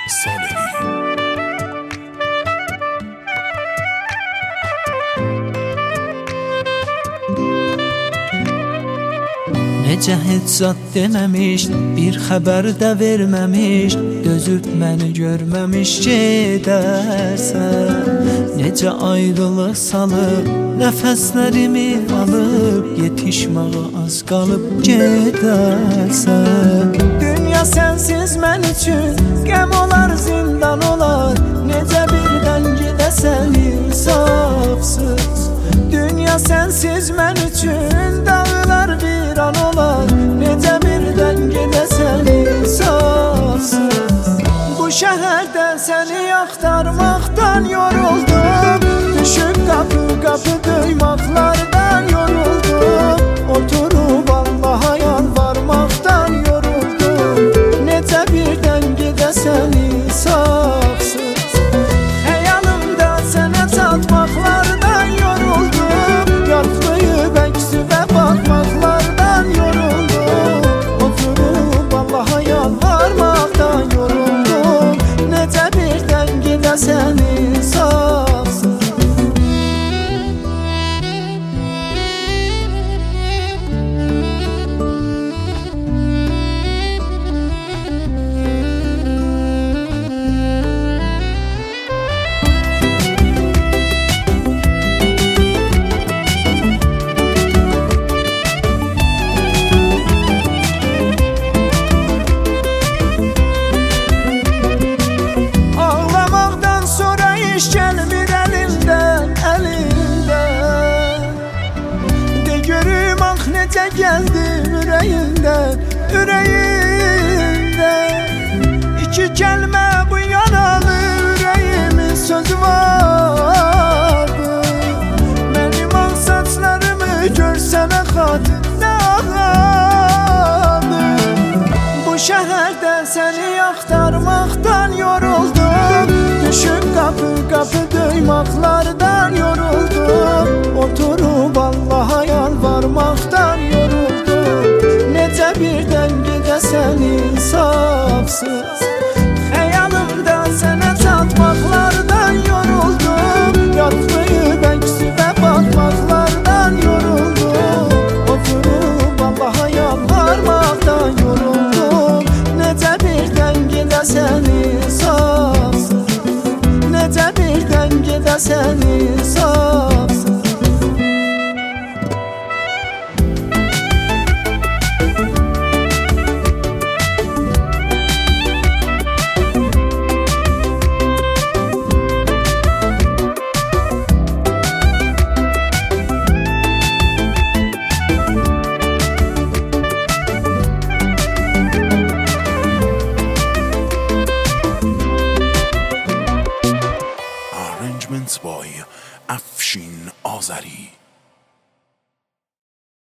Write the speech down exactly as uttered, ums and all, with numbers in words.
صالحی. Necə heç zat deməmiş, bir xəbər də verməmiş, dözüb məni görməmiş gedərsən. Necə ayrılıq salıb, nəfəslərimi alıb, yetişməyə az qalıb gedərsən. Dünya sənsiz mən üçün qəm olar, zindan olar, necə birdən gedəsən insafsız. Dünya sənsiz mən üçün dağlar viran olar, necə birdən gedəsən insafsız. Bu şəhərdə səni axtarmaqdan yoruldum, düşüb qapı qapı döymaqlardan yoruldum, oturub Allaha yalvarmaqdan yoruldum, necə birdən gedəsən insafsız. Xəyalımda sənə çatmaqlardan yoruldum, yarplayıb əksübə baxmaqlardan yoruldum, oturub Allaha yalvarmaqdan yoruldum, necə birdən gedəsən insafsız. Gəlmir əlimdən, əlimdən, de görüm ax necə gəldim ürəyimdən, ürəyimdən. İki kəlmə bu yaralı ürəyimin sözü vardı, mənim ağ saçlarımı görsənə xatirinə ağladım. Bu şəhərdə səni axtarmaqdan yoruldum, düşüb qapı qapı döymaqlardan yoruldum, oturub Allaha yalvarmaqdan yoruldum, necə birdən gedəsən insafsız. Xəyalımda sənə çatmaqlardan yoruldum, yarplayıb əksübə baxmaqlardan yoruldum, oturub Allaha yalvarmaqdan yoruldum, necə birdən gedəsən insafsız. Necə birdən gedəsən insafsız. Arrangements by Afshin Azari.